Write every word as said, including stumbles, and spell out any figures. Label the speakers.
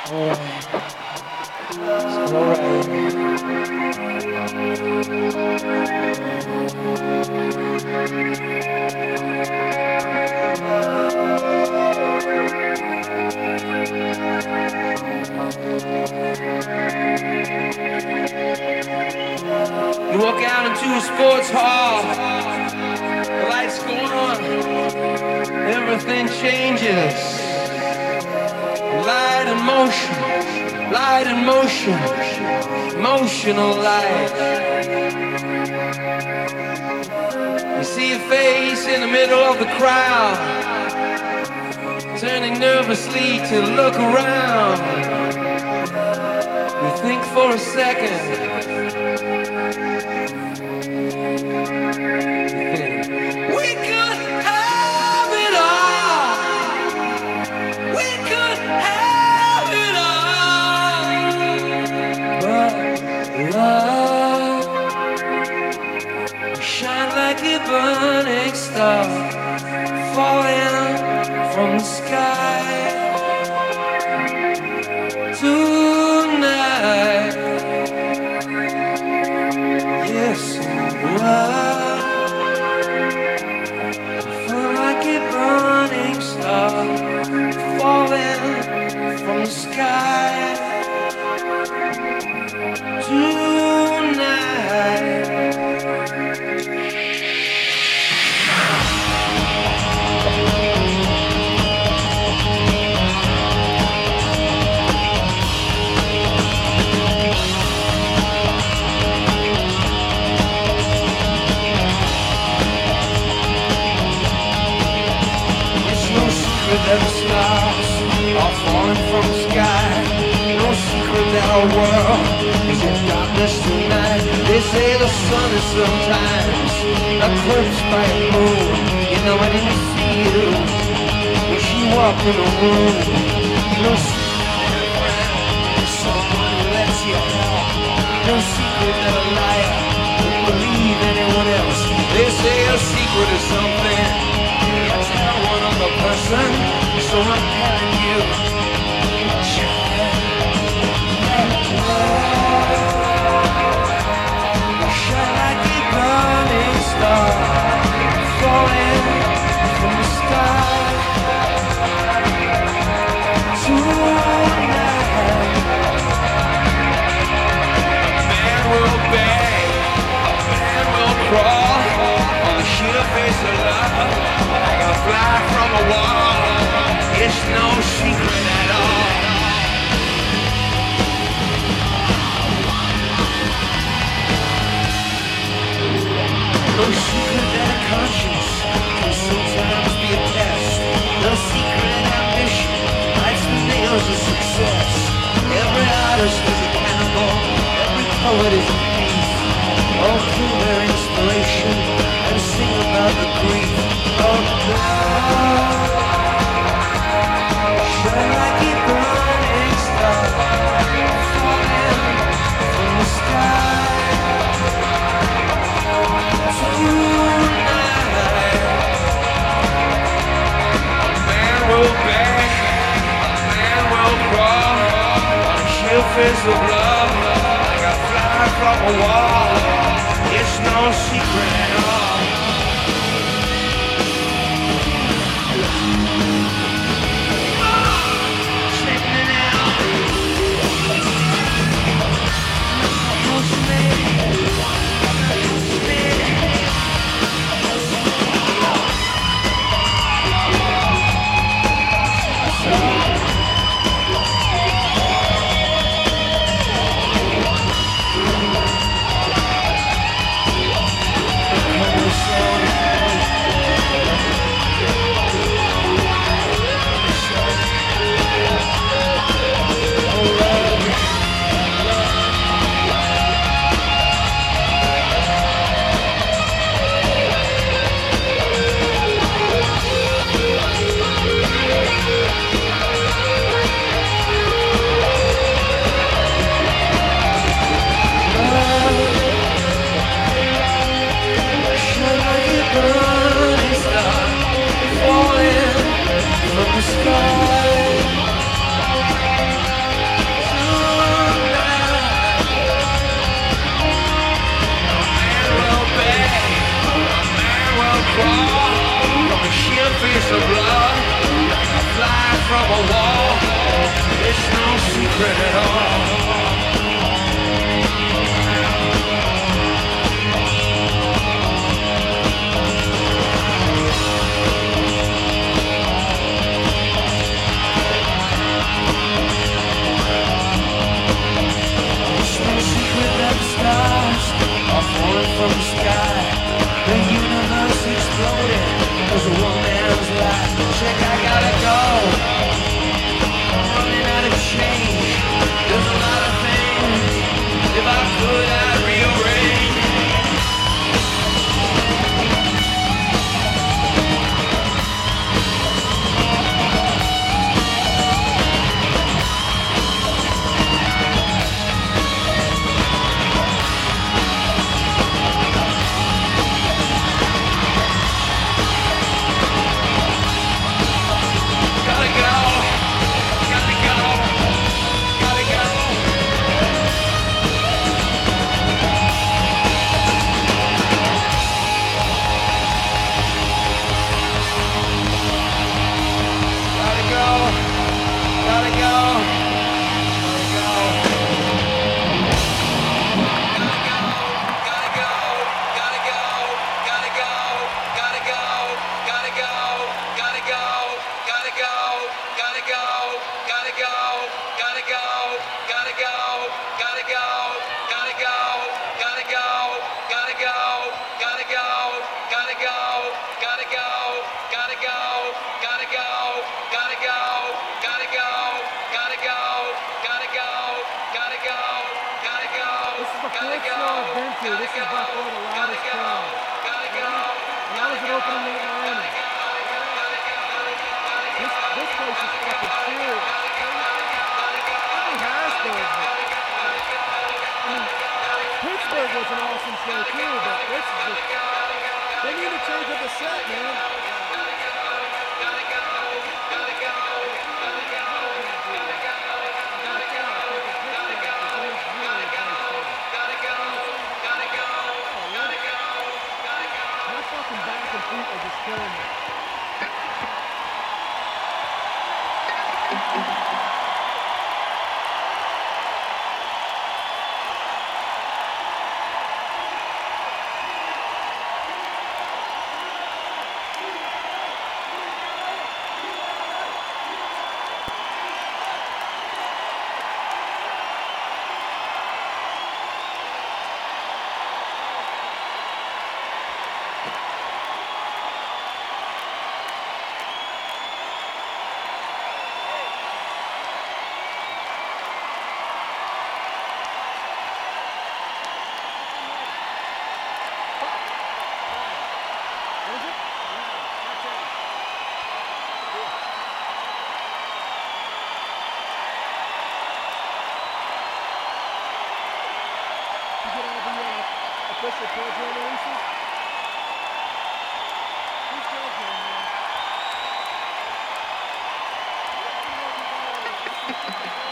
Speaker 1: You walk out into a sports hall, the lights go on, everything changes. Light and motion, light and motion, motional light. You see a face in the middle of the crowd, turning nervously to look around. You think for a second. We could have it all. We could have it all. But love shine like a burning star, falling from the sky tonight. Yes, love, feel like a burning star, falling from the sky tonight. That the stars are falling from the sky. No secret that our world is in darkness tonight. They say the sun is sometimes eclipsed by a moon. You know I didn't see you when she walked in the room. No secret that a friend is someone who lets you help. No secret that a liar wouldn't believe anyone else. They say a secret is something you tell one other person. So I'm telling you, child, that love shine like a burning star, falling from the sky tonight. A man will beg, a man will crawl on the sheet of face of love, like a fly from a wall. It's no secret at all. No secret that a conscience can sometimes be a test. No secret ambition lights the nails of success. Every artist is a cannibal, every poet is a thief. All kill their inspiration and sing about the grief of love. Shine like a burning star, falling from the sky tonight. A man will beg, a man will crawl on the sheer face of love, like a fly from a wall. It's no secret at all. no secret at all. From the sky, the universe exploded as a one man's life. Check, I gotta go. I'm running out of change. There's a lot of things. If I could, I'd rearrange.
Speaker 2: This is by far the loudest crowd. And I was at opening night in Miami. This, this place is fucking serious. I mean, Harrisburg, but, I mean, Pittsburgh was an awesome show too, but this is just, they need to change up the set, man. People just killing me. Official program releases. Who's man?